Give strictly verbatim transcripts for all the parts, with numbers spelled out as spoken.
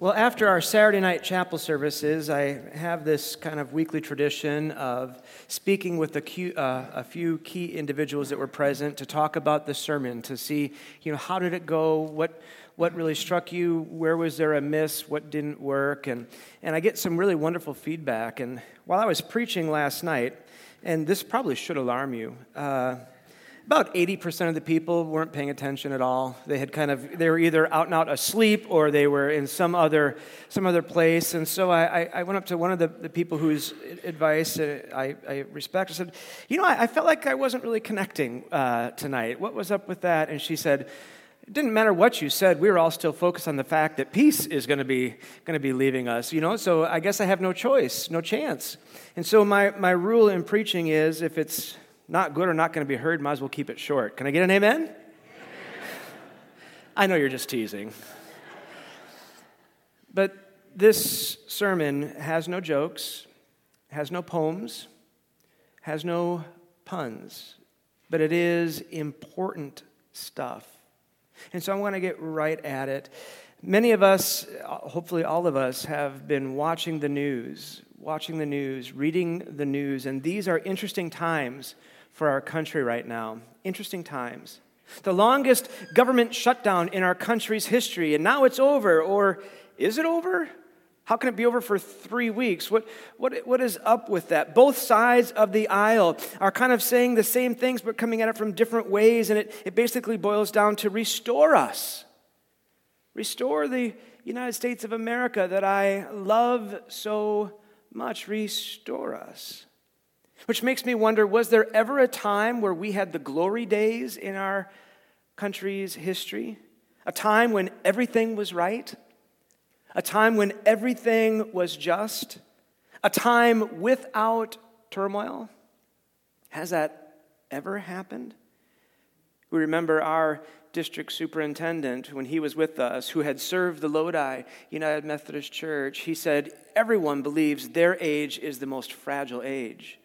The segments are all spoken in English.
Well, after our Saturday night chapel services, I have this kind of weekly tradition of speaking with a, few, uh, a few key individuals that were present to talk about the sermon, to see, you know, how did it go, what what really struck you, where was there a miss, what didn't work, and, and I get some really wonderful feedback. And while I was preaching last night, and this probably should alarm you, uh, about eighty percent of the people weren't paying attention at all. They had kind of, they were either out and out asleep or they were in some other some other place. And so I, I went up to one of the, the people whose advice I, I respect. I said, you know, I, I felt like I wasn't really connecting uh, tonight. What was up with that? And she said, it didn't matter what you said. We were all still focused on the fact that peace is going to be going to be leaving us. You know, so I guess I have no choice, no chance. And so my my rule in preaching is, if it's not good or not going to be heard, might as well keep it short. Can I get an amen? Amen. I know you're just teasing. But this sermon has no jokes, has no poems, has no puns, but it is important stuff. And so I want to get right at it. Many of us, hopefully all of us, have been watching the news, watching the news, reading the news, and these are interesting times for our country right now. Interesting times. The longest government shutdown in our country's history, and now it's over. Or is it over? How can it be over for three weeks? What, what, what is up with that? Both sides of the aisle are kind of saying the same things, but coming at it from different ways, and it, it basically boils down to restore us. Restore the United States of America that I love so much. Restore us. Which makes me wonder, was there ever a time where we had the glory days in our country's history? A time when everything was right? A time when everything was just? A time without turmoil? Has that ever happened? We remember our district superintendent, when he was with us, who had served the Lodi United Methodist Church. He said, everyone believes their age is the most fragile age.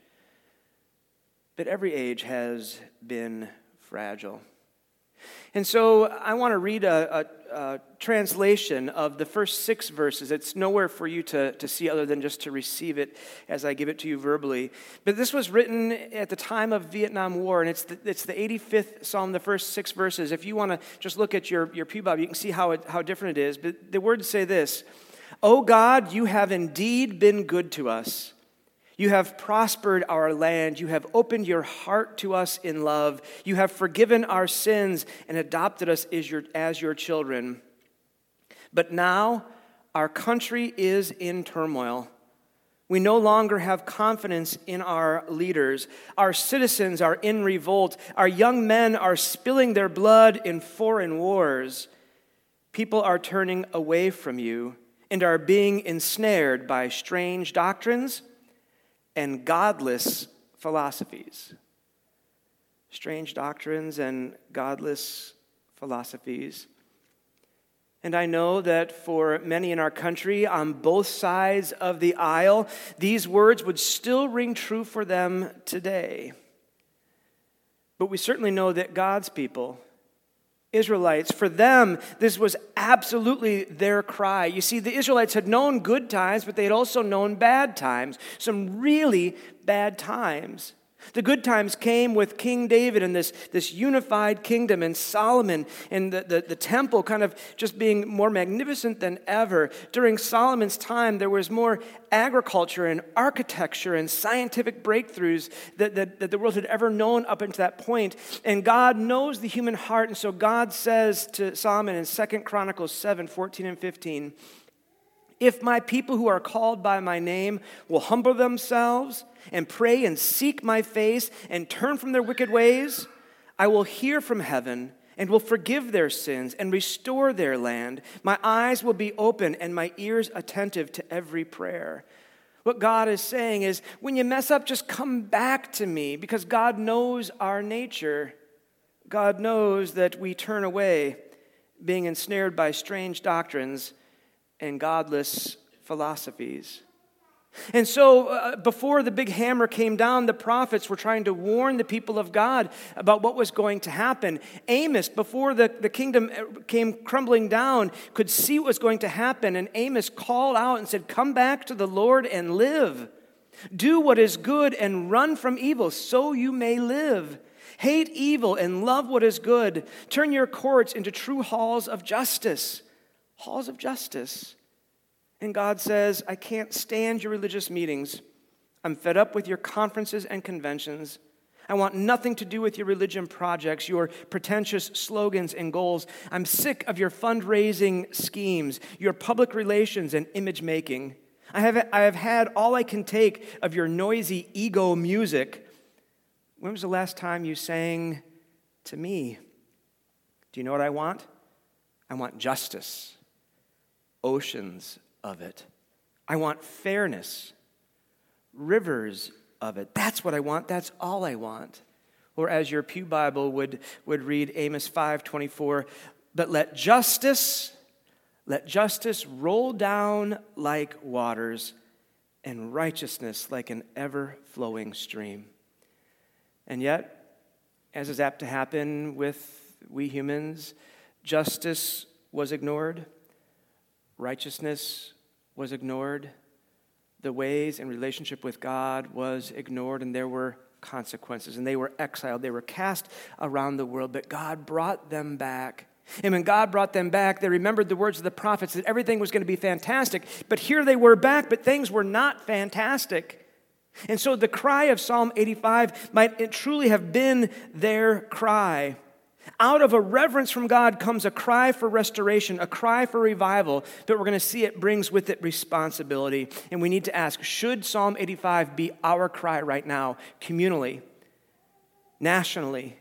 But every age has been fragile. And so I want to read a, a, a translation of the first six verses. It's nowhere for you to, to see other than just to receive it as I give it to you verbally. But this was written at the time of Vietnam War, and it's the, it's the eighty-fifth Psalm, the first six verses. If you want to just look at your, your pew Bible, you can see how, it, how different it is. But the words say this: O God, you have indeed been good to us. You have prospered our land. You have opened your heart to us in love. You have forgiven our sins and adopted us as your, as your children. But now our country is in turmoil. We no longer have confidence in our leaders. Our citizens are in revolt. Our young men are spilling their blood in foreign wars. People are turning away from you and are being ensnared by strange doctrines and godless philosophies. Strange doctrines and godless philosophies. And I know that for many in our country, on both sides of the aisle, these words would still ring true for them today. But we certainly know that God's people, Israelites, for them, this was absolutely their cry. You see, the Israelites had known good times, but they had also known bad times, some really bad times. The good times came with King David and this, this unified kingdom, and Solomon and the, the, the temple kind of just being more magnificent than ever. During Solomon's time, there was more agriculture and architecture and scientific breakthroughs that, that, that the world had ever known up until that point. And God knows the human heart, and so God says to Solomon in Second Chronicles seven, fourteen and fifteen, if my people who are called by my name will humble themselves and pray and seek my face and turn from their wicked ways, I will hear from heaven and will forgive their sins and restore their land. My eyes will be open and my ears attentive to every prayer. What God is saying is, when you mess up, just come back to me, because God knows our nature. God knows that we turn away, being ensnared by strange doctrines and godless philosophies. And so uh, before the big hammer came down, the prophets were trying to warn the people of God about what was going to happen. Amos, before the, the kingdom came crumbling down, could see what was going to happen. And Amos called out and said, "Come back to the Lord and live. Do what is good and run from evil, so you may live. Hate evil and love what is good. Turn your courts into true halls of justice." Halls of justice. And God says, "I can't stand your religious meetings. I'm fed up with your conferences and conventions. I want nothing to do with your religion projects, your pretentious slogans and goals. I'm sick of your fundraising schemes, your public relations and image making. I have, I have had all I can take of your noisy ego music. When was the last time you sang to me? Do you know what I want? I want justice. Oceans of it. I want fairness, rivers of it. That's what I want. That's all I want." Or as your Pew Bible would, would read, Amos five twenty-four, "But let justice, let justice roll down like waters, and righteousness like an ever-flowing stream." And yet, as is apt to happen with we humans, justice was ignored. Righteousness was ignored. The ways and relationship with God was ignored, and there were consequences, and they were exiled. They were cast around the world, but God brought them back. And when God brought them back, they remembered the words of the prophets that everything was going to be fantastic, but here they were back, but things were not fantastic. And so the cry of Psalm eighty-five might truly have been their cry. Out of a reverence from God comes a cry for restoration, a cry for revival, but we're going to see it brings with it responsibility. And we need to ask, should Psalm eighty-five be our cry right now, communally, nationally,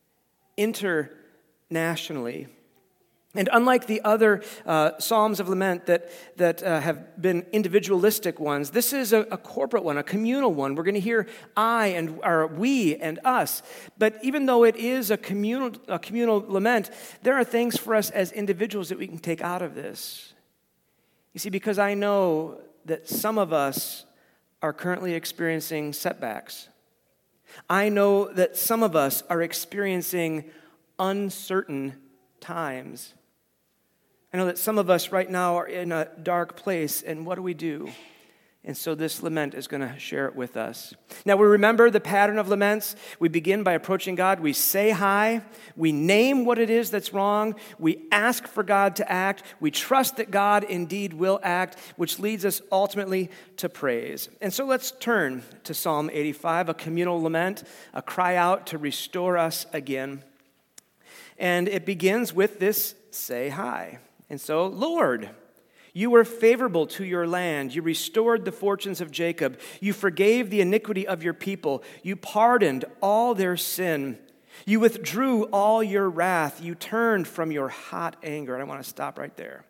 internationally? And unlike the other uh, Psalms of Lament that, that uh, have been individualistic ones, this is a, a corporate one, a communal one. We're going to hear I and or we and us. But even though it is a communal, a communal lament, there are things for us as individuals that we can take out of this. You see, because I know that some of us are currently experiencing setbacks. I know that some of us are experiencing uncertain times. I know that some of us right now are in a dark place, and what do we do? And so this lament is going to share it with us. Now, we remember the pattern of laments. We begin by approaching God. We say hi. We name what it is that's wrong. We ask for God to act. We trust that God indeed will act, which leads us ultimately to praise. And so let's turn to Psalm eighty-five, a communal lament, a cry out to restore us again. And it begins with this say hi. And so, Lord, you were favorable to your land. You restored the fortunes of Jacob. You forgave the iniquity of your people. You pardoned all their sin. You withdrew all your wrath. You turned from your hot anger. And I want to stop right there.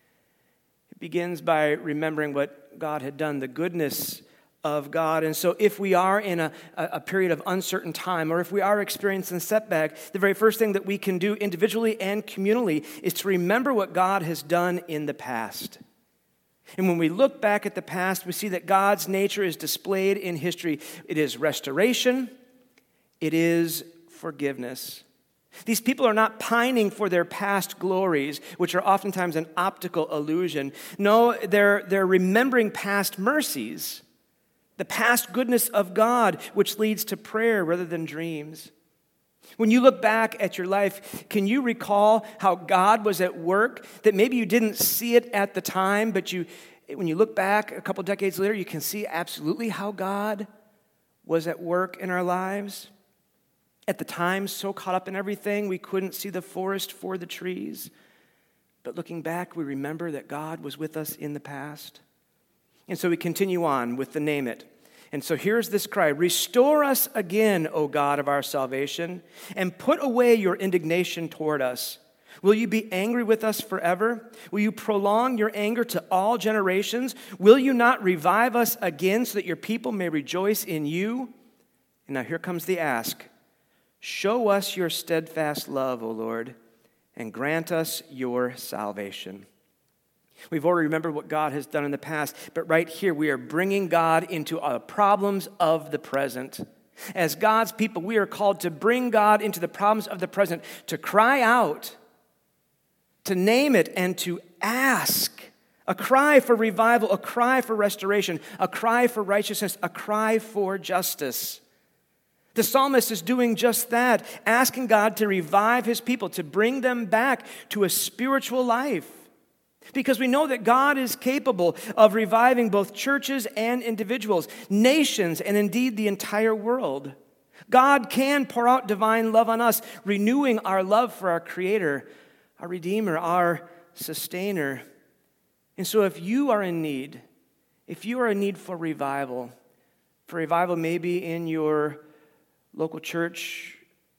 It begins by remembering what God had done, the goodness of God. And so if we are in a, a period of uncertain time, or if we are experiencing setback, the very first thing that we can do individually and communally is to remember what God has done in the past. And when we look back at the past, we see that God's nature is displayed in history. It is restoration. It is forgiveness. These people are not pining for their past glories, which are oftentimes an optical illusion. No, they're, they're remembering past mercies, the past goodness of God, which leads to prayer rather than dreams. When you look back at your life, can you recall how God was at work, that maybe you didn't see it at the time, but you, when you look back a couple decades later, you can see absolutely how God was at work in our lives? At the time, so caught up in everything, we couldn't see the forest for the trees. But looking back, we remember that God was with us in the past. And so we continue on with the name it. And so here's this cry: restore us again, O God of our salvation, and put away your indignation toward us. Will you be angry with us forever? Will you prolong your anger to all generations? Will you not revive us again so that your people may rejoice in you? And now here comes the ask. Show us your steadfast love, O Lord, and grant us your salvation. We've already remembered what God has done in the past, but right here we are bringing God into our problems of the present. As God's people, we are called to bring God into the problems of the present, to cry out, to name it, and to ask. A cry for revival, a cry for restoration, a cry for righteousness, a cry for justice. The psalmist is doing just that, asking God to revive his people, to bring them back to a spiritual life. Because we know that God is capable of reviving both churches and individuals, nations, and indeed the entire world. God can pour out divine love on us, renewing our love for our Creator, our Redeemer, our Sustainer. And so if you are in need, if you are in need for revival, for revival maybe in your local church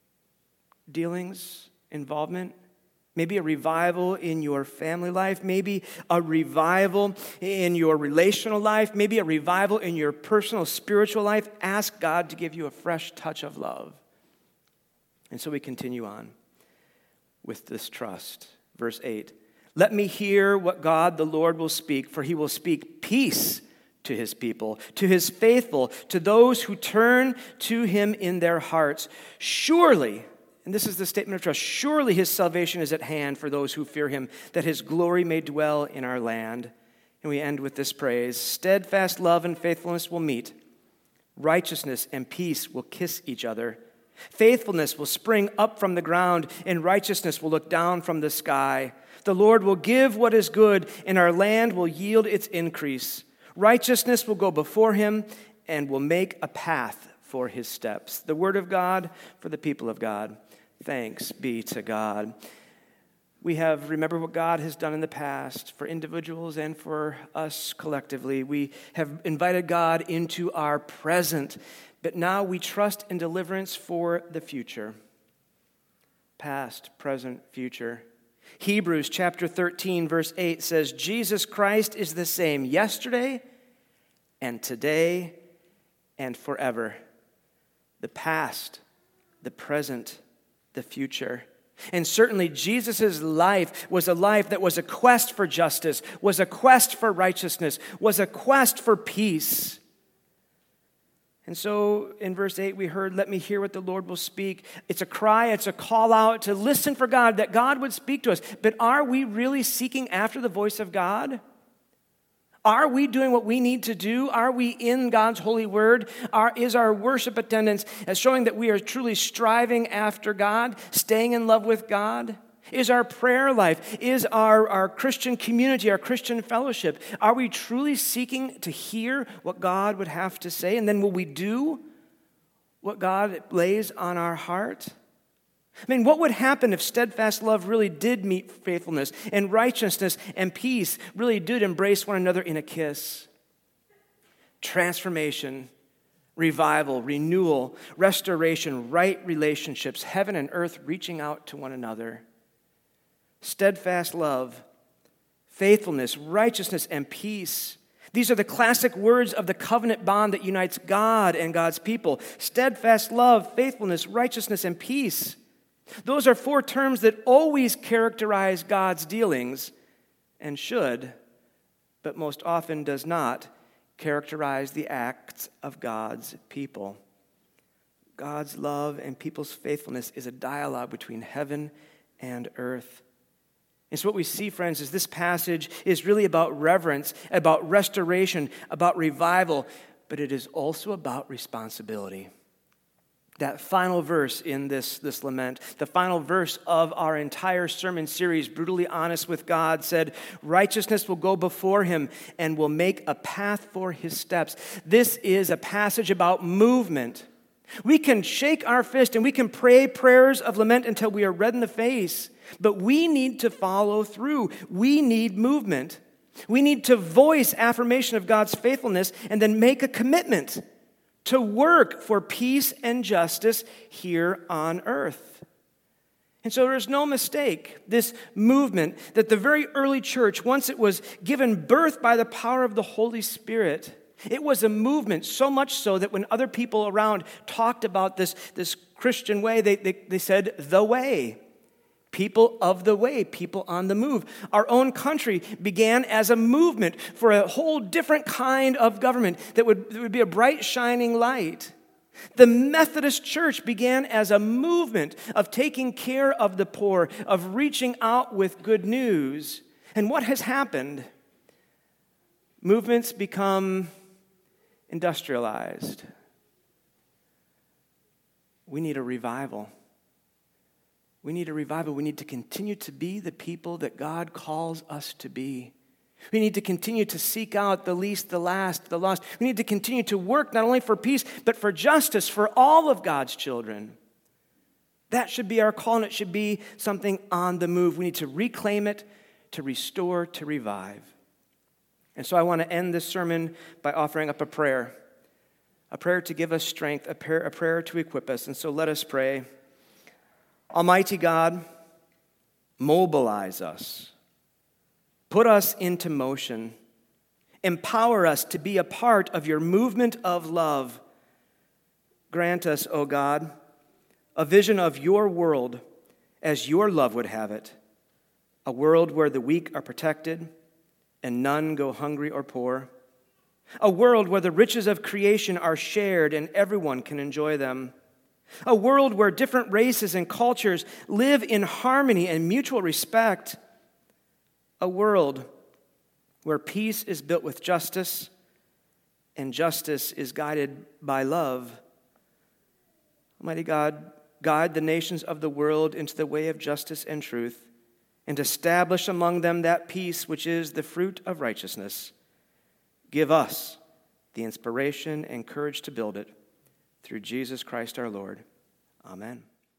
dealings, involvement, maybe a revival in your family life, maybe a revival in your relational life, maybe a revival in your personal spiritual life, ask God to give you a fresh touch of love. And so we continue on with this trust. Verse eight, let me hear what God the Lord will speak, for he will speak peace to his people, to his faithful, to those who turn to him in their hearts. Surely, and this is the statement of trust, surely his salvation is at hand for those who fear him, that his glory may dwell in our land. And we end with this praise. Steadfast love and faithfulness will meet. Righteousness and peace will kiss each other. Faithfulness will spring up from the ground, and righteousness will look down from the sky. The Lord will give what is good, and our land will yield its increase. Righteousness will go before him and will make a path for his steps. The word of God for the people of God. Thanks be to God. We have remembered what God has done in the past for individuals and for us collectively. We have invited God into our present, but now we trust in deliverance for the future. Past, present, future. Hebrews chapter thirteen, verse eight says, Jesus Christ is the same yesterday and today and forever. The past, the present, the future. And certainly Jesus' life was a life that was a quest for justice, was a quest for righteousness, was a quest for peace. And so in verse eight we heard, let me hear what the Lord will speak. It's a cry, it's a call out to listen for God, that God would speak to us. But are we really seeking after the voice of God? Are we doing what we need to do? Are we in God's holy word? Are, is our worship attendance as showing that we are truly striving after God, staying in love with God? Is our prayer life, is our, our Christian community, our Christian fellowship, are we truly seeking to hear what God would have to say? And then will we do what God lays on our heart? I mean, what would happen if steadfast love really did meet faithfulness, and righteousness and peace really did embrace one another in a kiss? Transformation, revival, renewal, restoration, right relationships, heaven and earth reaching out to one another. Steadfast love, faithfulness, righteousness, and peace. These are the classic words of the covenant bond that unites God and God's people. Steadfast love, faithfulness, righteousness, and peace. Those are four terms that always characterize God's dealings and should, but most often does not, characterize the acts of God's people. God's love and people's faithfulness is a dialogue between heaven and earth. And so what we see, friends, is this passage is really about reverence, about restoration, about revival, but it is also about responsibility. That final verse in this, this lament, the final verse of our entire sermon series, Brutally Honest with God, said, righteousness will go before him and will make a path for his steps. This is a passage about movement. We can shake our fist and we can pray prayers of lament until we are red in the face, but we need to follow through. We need movement. We need to voice affirmation of God's faithfulness and then make a commitment to work for peace and justice here on earth. And so there's no mistake, this movement that the very early church, once it was given birth by the power of the Holy Spirit, it was a movement, so much so that when other people around talked about this, this Christian way, they, they, they said, the way. People of the way, people on the move. Our own country began as a movement for a whole different kind of government that would, that would be a bright, shining light. The Methodist Church began as a movement of taking care of the poor, of reaching out with good news. And what has happened? Movements become industrialized. We need a revival. We need a revival. We need to continue to be the people that God calls us to be. We need to continue to seek out the least, the last, the lost. We need to continue to work not only for peace, but for justice for all of God's children. That should be our call, and it should be something on the move. We need to reclaim it, to restore, to revive. And so I want to end this sermon by offering up a prayer, a prayer to give us strength, a prayer, a prayer to equip us. And so let us pray. Almighty God, mobilize us. Put us into motion. Empower us to be a part of your movement of love. Grant us, O God, a vision of your world as your love would have it. A world where the weak are protected and none go hungry or poor. A world where the riches of creation are shared and everyone can enjoy them. A world where different races and cultures live in harmony and mutual respect. A world where peace is built with justice and justice is guided by love. Almighty God, guide the nations of the world into the way of justice and truth, and establish among them that peace which is the fruit of righteousness. Give us the inspiration and courage to build it. Through Jesus Christ our Lord. Amen.